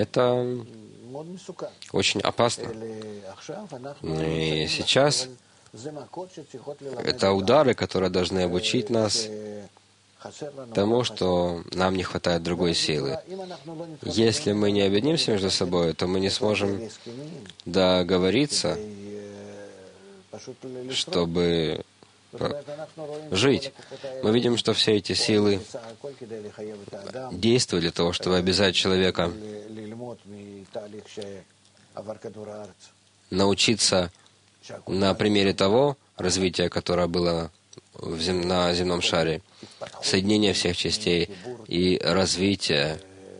Это очень опасно. И сейчас Это удары, которые должны обучить нас тому, что нам не хватает другой силы. Если мы не объединимся между собой, то мы не сможем договориться, чтобы жить. Мы видим, что все эти силы действуют для того, чтобы обязать человека научиться на примере того развития, которое было в зем... на земном шаре, соединение всех частей и развитие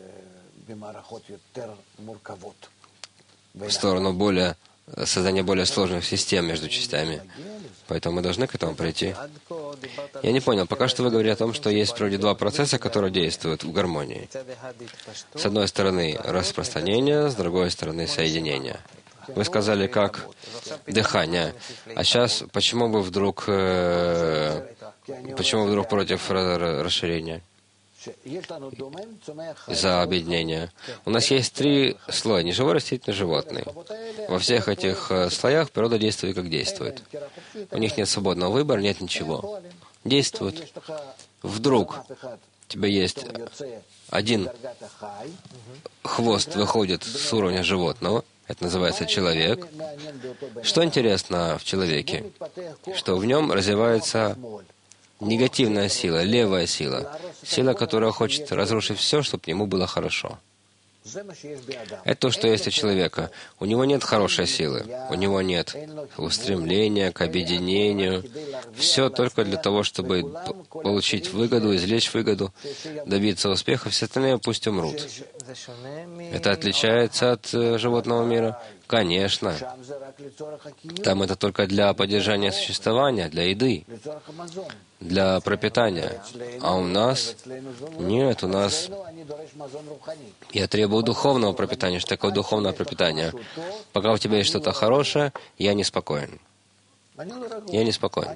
в сторону более, создания более сложных систем между частями. Поэтому мы должны к этому прийти. Я не понял, пока что вы говорите о том, что есть вроде два процесса, которые действуют в гармонии. С одной стороны распространение, с другой стороны соединение. Вы сказали, как дыхание. А сейчас почему бы вдруг, э, почему вдруг против расширения? За объединение. У нас есть три слоя: неживой, растительный, животный. Во всех этих слоях природа действует, как действует. У них нет свободного выбора, нет ничего. Действует. Вдруг у тебя есть один хвост выходит с уровня животного, это называется человек. Что интересно в человеке? Что в нем развивается негативная сила, левая сила. Сила, которая хочет разрушить все, чтобы ему было хорошо. Это то, что есть у человека. У него нет хорошей силы, у него нет устремления к объединению. Все только для того, чтобы получить выгоду, извлечь выгоду, добиться успеха. Все остальные пусть умрут. Это отличается от животного мира? Конечно. Там это только для поддержания существования, для еды, для пропитания. А у нас нет, у нас я требую духовного пропитания. Что такое духовное пропитание? Пока у тебя есть что-то хорошее, я не спокоен. Я не спокоен.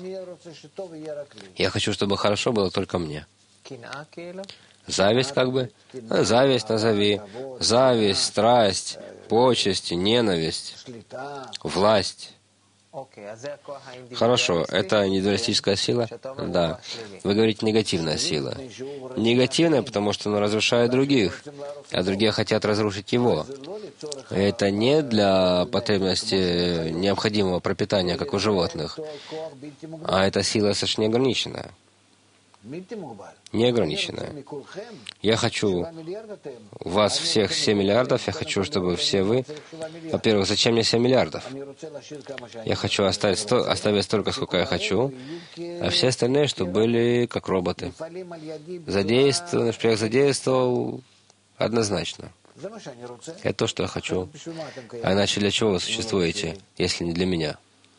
Я хочу, чтобы хорошо было только мне. Зависть как бы? Зависть назови. Зависть, страсть, почести, ненависть, власть. Хорошо, это индивидуалистическая сила? Да. Вы говорите негативная сила. Негативная, потому что она разрушает других, а другие хотят разрушить его. Это не для потребности необходимого пропитания, как у животных, а эта сила совершенно неограниченная. Неограниченная. Я хочу вас всех семь миллиардов, я хочу, чтобы все вы... Во-первых, зачем мне семь миллиардов? Я хочу оставить, сто... оставить столько, сколько я хочу, а все остальные, чтобы были как роботы. Задействовал, например, задействовал однозначно. Это то, что я хочу. А иначе для чего вы существуете, если не для меня?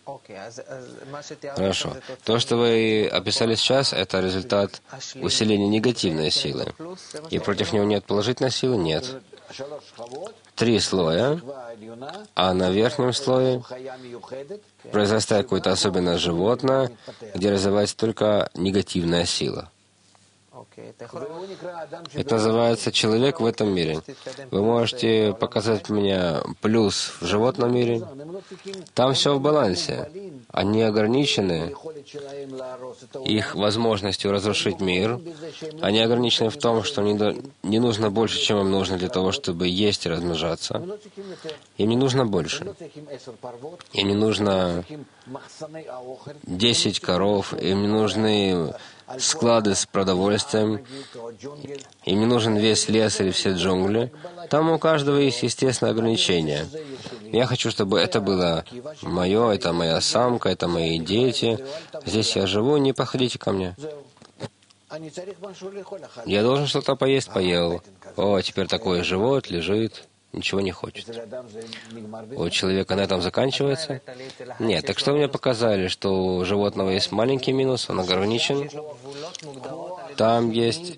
Хорошо. То, что вы описали сейчас, это результат усиления негативной силы. И против него нет положительной силы? Нет. Три слоя, а на верхнем слое произрастает какое-то особенное животное, где развивается только негативная сила. Это называется человек в этом мире. Вы можете показать мне плюс в животном мире. Там все в балансе. Они ограничены их возможностью разрушить мир. Они ограничены в том, что не нужно больше, чем им нужно для того, чтобы есть и размножаться. Им не нужно больше. Им не нужно десять коров, им не нужны склады с продовольствием, им не нужен весь лес или все джунгли. Там у каждого есть естественное ограничение. Я хочу, чтобы это было мое, это моя самка, это мои дети. Здесь я живу, не подходите ко мне. Я должен что-то поесть, поел. О, теперь такой живот лежит, ничего не хочет. У человека на этом заканчивается? Нет. Так что вы мне показали, что у животного есть маленький минус, он ограничен. Там есть...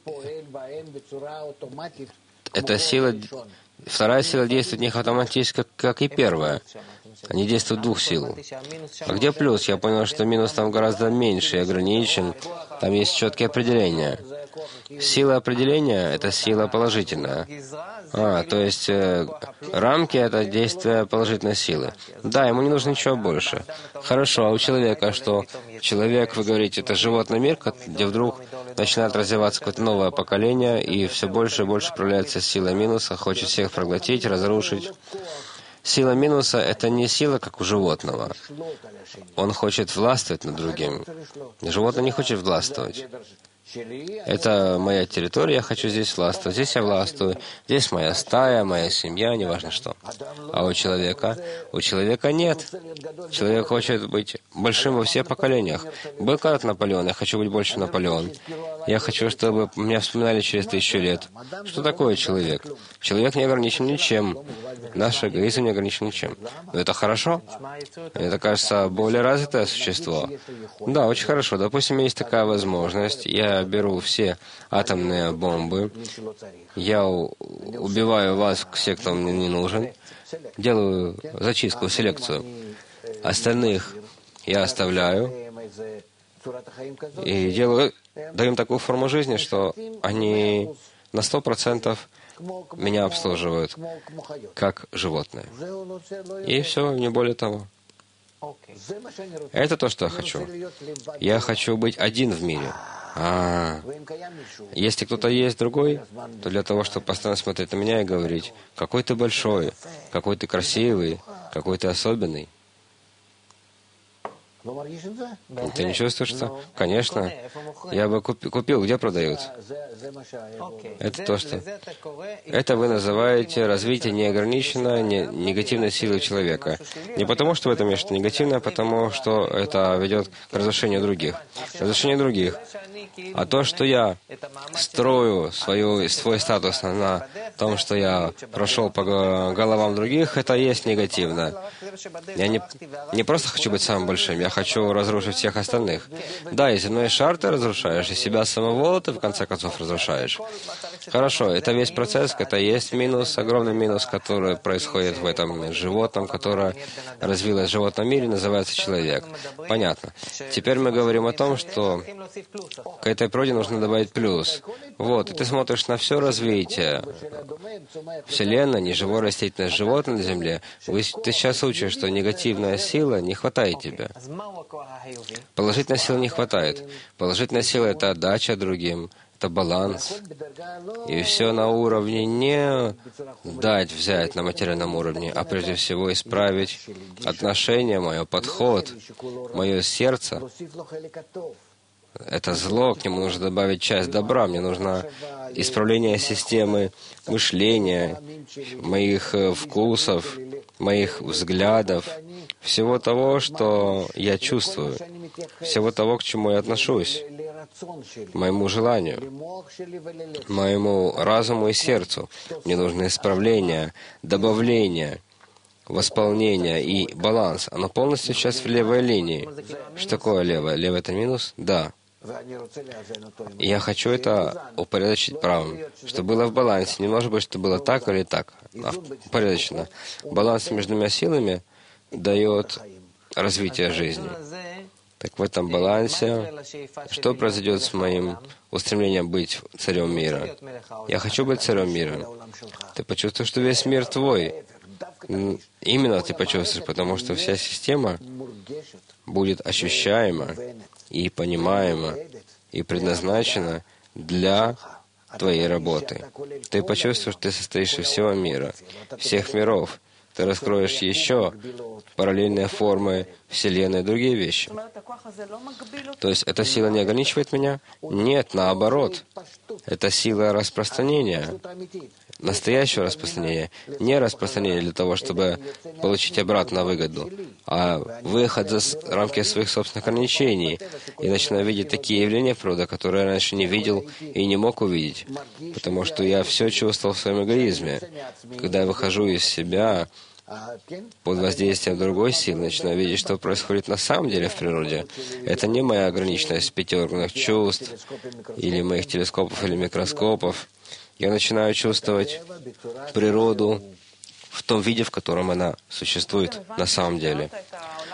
Эта сила... Вторая сила действует не автоматически, как и первая. Они действуют двух сил. А где плюс? Я понял, что минус там гораздо меньше и ограничен. Там есть четкие определения. Сила определения — это сила положительная. А, то есть э, рамки — это действие положительной силы. Да, ему не нужно ничего больше. Хорошо, а у человека что? Человек, вы говорите, это животный мир, где вдруг начинает развиваться какое-то новое поколение, и все больше и больше проявляется сила минуса, хочет всех проглотить, разрушить. Сила минуса — это не сила, как у животного. Он хочет властвовать над другим. Животное не хочет властвовать. Это моя территория, я хочу здесь властвовать. Здесь я властвую. Здесь моя стая, моя семья, неважно что. А у человека? У человека нет. Человек хочет быть большим во всех поколениях. Был когда-то Наполеон, я хочу быть больше Наполеон. Я хочу, чтобы меня вспоминали через тысячу лет. Что такое человек? Человек не ограничен ничем. Наш эгоизм не ограничен ничем. Но это хорошо? Это, кажется, более развитое существо. Да, очень хорошо. Допустим, есть такая возможность. Я беру все атомные бомбы, я убиваю вас, все, кто мне не нужен, делаю зачистку, селекцию. Остальных я оставляю и делаю, даю им такую форму жизни, что они на сто процентов меня обслуживают, как животные. И все, не более того. Это то, что я хочу. Я хочу быть один в мире. А, если кто-то есть другой, то для того, чтобы постоянно смотреть на меня и говорить, какой ты большой, какой ты красивый, какой ты особенный. Ты не чувствуешь, что? Конечно. Я бы купи, купил. Где продают? Это то, что... Это вы называете развитие неограниченной, не, негативной силы человека. Не потому, что в этом есть что-то негативное, а потому, что это ведет к разрушению других. Разрушению других. А то, что я строю свою, свой статус на том, что я прошел по головам других, это есть негативно. Я не, не просто хочу быть самым большим, я хочу разрушить всех остальных. Да, и земной шар ты разрушаешь, и себя самого ты в конце концов разрушаешь. Хорошо, это весь процесс, это есть минус, огромный минус, который происходит в этом животном, которое развилось в животном мире, называется человек. Понятно. Теперь мы говорим о том, что к этой природе нужно добавить плюс. Вот, и ты смотришь на все развитие Вселенной, неживое растительное животное на Земле. Вы, ты сейчас учишь, что негативная сила не хватает тебе. Положительной силы не хватает. Положительная сила — это отдача другим, это баланс. И все на уровне не дать, взять на материальном уровне, а прежде всего исправить отношение мое, подход, мое сердце. Это зло, к нему нужно добавить часть добра. Мне нужно исправление системы мышления, моих вкусов, моих взглядов, всего того, что я чувствую, всего того, к чему я отношусь, моему желанию, моему разуму и сердцу. Мне нужно исправление, добавление, восполнение и баланс. Оно полностью сейчас в левой линии. Что такое левая? Левая — это минус? Да. И я хочу это упорядочить правым, чтобы было в балансе. Не может быть, что было так или так, а упорядочено. Баланс между двумя силами дает развитие жизни. Так в этом балансе, что произойдет с моим устремлением быть царем мира? Я хочу быть царем мира. Ты почувствуешь, что весь мир твой. Именно ты почувствуешь, потому что вся система будет ощущаема и понимаема и предназначена для твоей работы. Ты почувствуешь, что ты состоишь из всего мира, всех миров. Ты раскроешь еще параллельные формы Вселенной и другие вещи. То есть эта сила не ограничивает меня? Нет, наоборот. Это сила распространения, настоящего распространения. Не распространения для того, чтобы получить обратно выгоду, а выход за рамки своих собственных ограничений. И начинаю видеть такие явления в природе, которые я раньше не видел и не мог увидеть, потому что я все чувствовал в своем эгоизме. Когда я выхожу из себя, под воздействием другой силы, начинаю видеть, что происходит на самом деле в природе. Это не моя ограниченность пяти органов чувств, или моих телескопов, или микроскопов. Я начинаю чувствовать природу в том виде, в котором она существует на самом деле.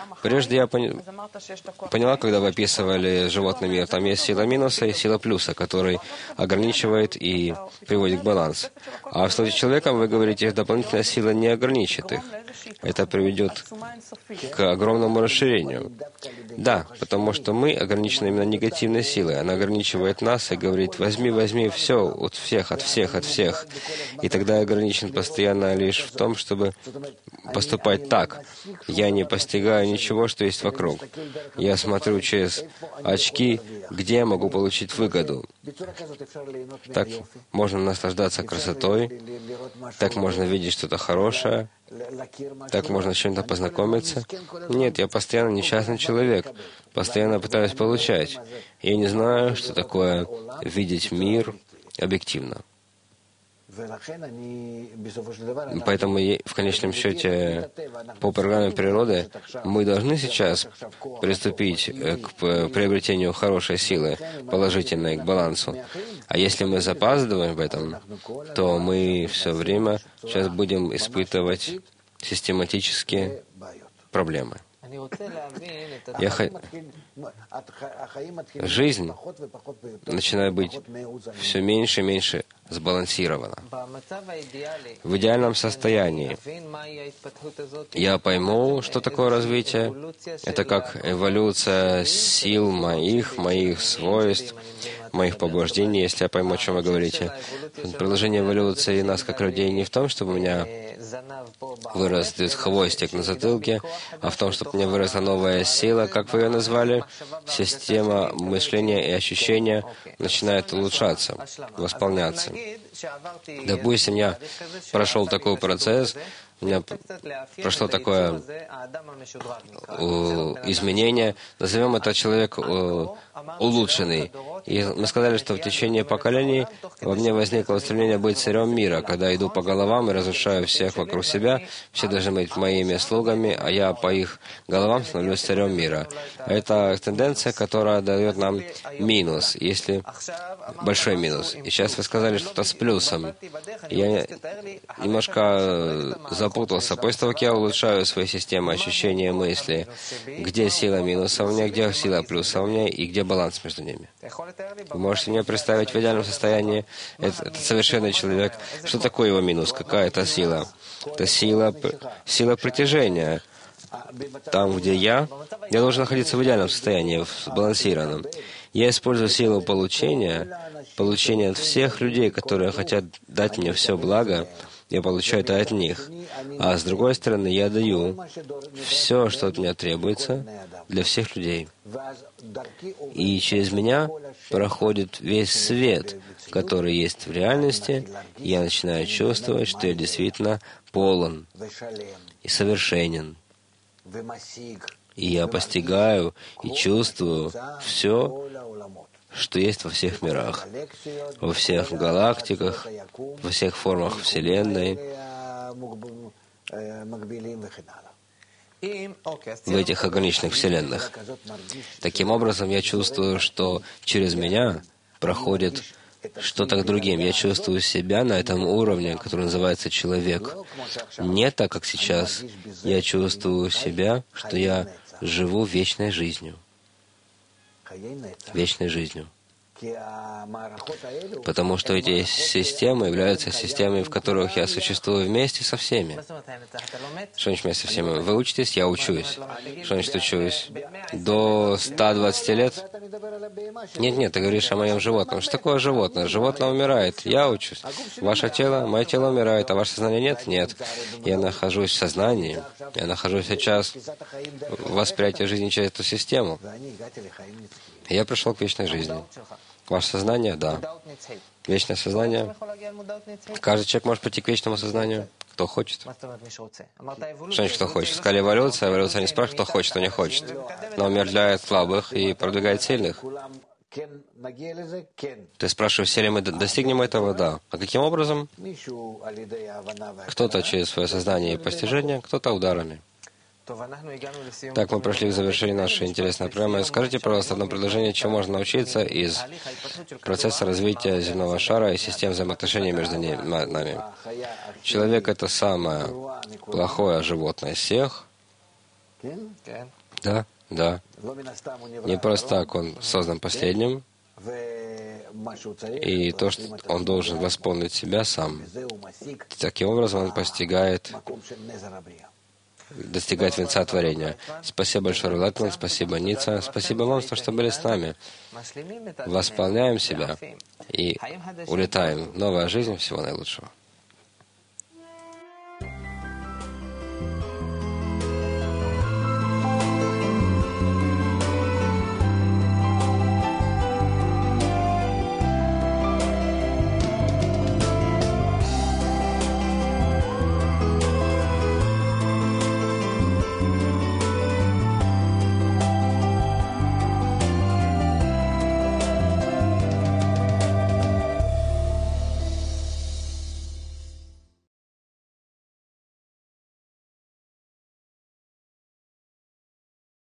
Прежде я пони- поняла, когда вы описывали животный мир, там есть сила минуса и сила плюса, который ограничивает и приводит к балансу. А в случае с человеком вы говорите, их дополнительная сила не ограничит их. Это приведет к огромному расширению. Да, потому что мы ограничены именно негативной силой. Она ограничивает нас и говорит: возьми, возьми все, от всех, от всех, от всех. И тогда я ограничен постоянно лишь в том, чтобы поступать так. Я не постигаю ничего, что есть вокруг. Я смотрю через очки, где я могу получить выгоду. Так можно наслаждаться красотой, так можно видеть что-то хорошее, так можно с чем-то познакомиться. Нет, я постоянно несчастный человек, постоянно пытаюсь получать. Я не знаю, что такое видеть мир объективно. Поэтому в конечном счете, по программе природы, мы должны сейчас приступить к приобретению хорошей силы, положительной, к балансу. А если мы запаздываем в этом, то мы все время сейчас будем испытывать систематические проблемы. Я х... Жизнь начинает быть все меньше и меньше сбалансирована. В идеальном состоянии я пойму, что такое развитие. Это как эволюция сил моих, моих свойств, моих побуждений, если я пойму, о чем вы говорите. Предложение эволюции нас, как людей, не в том, чтобы у меня вырос хвостик на затылке, а в том, чтобы у меня выросла новая сила, как вы ее назвали. Система мышления и ощущения начинает улучшаться, восполняться. Допустим, я прошел такой процесс, у меня прошло такое изменение, назовем это человек улучшенный. И мы сказали, что в течение поколений во мне возникло стремление быть царем мира. Когда иду по головам и разрушаю всех вокруг себя, все должны быть моими слугами, а я по их головам становлюсь царем мира. Это тенденция, которая дает нам минус, если большой минус. И сейчас вы сказали что-то с плюсом. Я немножко запутался. После того, как я улучшаю свои системы ощущения мысли, где сила минуса у меня, где сила плюса у меня и где баланс между ними. Вы можете мне представить в идеальном состоянии это, это совершенный человек. Что такое его минус? Какая это сила? Это сила, сила притяжения. Там, где я, я должен находиться в идеальном состоянии, сбалансированном. Я использую силу получения, получения от всех людей, которые хотят дать мне все благо. Я получаю это от них. А с другой стороны, я даю все, что от меня требуется, для всех людей. И через меня проходит весь свет, который есть в реальности, и я начинаю чувствовать, что я действительно полон и совершенен. И я постигаю и чувствую все, что есть во всех мирах, во всех галактиках, во всех формах Вселенной, в этих ограниченных вселенных. Таким образом, я чувствую, что через меня проходит что-то к другим. Я чувствую себя на этом уровне, который называется человек. Не так, как сейчас. Я чувствую себя, что я живу вечной жизнью. Вечной жизнью. Потому что эти системы являются системами, в которых я существую вместе со всеми. Что значит вместе со всеми? Вы учитесь, я учусь. Что значит учусь? До ста двадцати лет? Нет, нет, ты говоришь о моем животном. Что такое животное? Животное умирает. Я учусь. Ваше тело, мое тело умирает, а ваше сознание нет? Нет. Я нахожусь в сознании. Я нахожусь сейчас в восприятии жизни через эту систему. Я пришел к вечной жизни. Ваше сознание? Да. Вечное сознание? Каждый человек может прийти к вечному сознанию, кто хочет. Что значит, кто хочет? Сказали эволюция, эволюция не спрашивает, кто хочет, кто не хочет. Но умерляет слабых и продвигает сильных. Ты спрашиваешь, все ли мы достигнем этого? Да. А каким образом? Кто-то через свое сознание и постижение, кто-то ударами. Так, мы пришли к завершению нашей интересной программы. Скажите, пожалуйста, одно предложение, чему можно научиться из процесса развития земного шара и систем взаимоотношений между нами. Человек — это самое плохое животное из всех, Да, да. Не просто так он создан последним, и то, что он должен восполнить себя сам. Таким образом он постигает, достигает венца творения. Спасибо большое, Лайтман, спасибо, Ницца, спасибо вам, что были с нами. Восполняем себя и улетаем. Новая жизнь, всего наилучшего.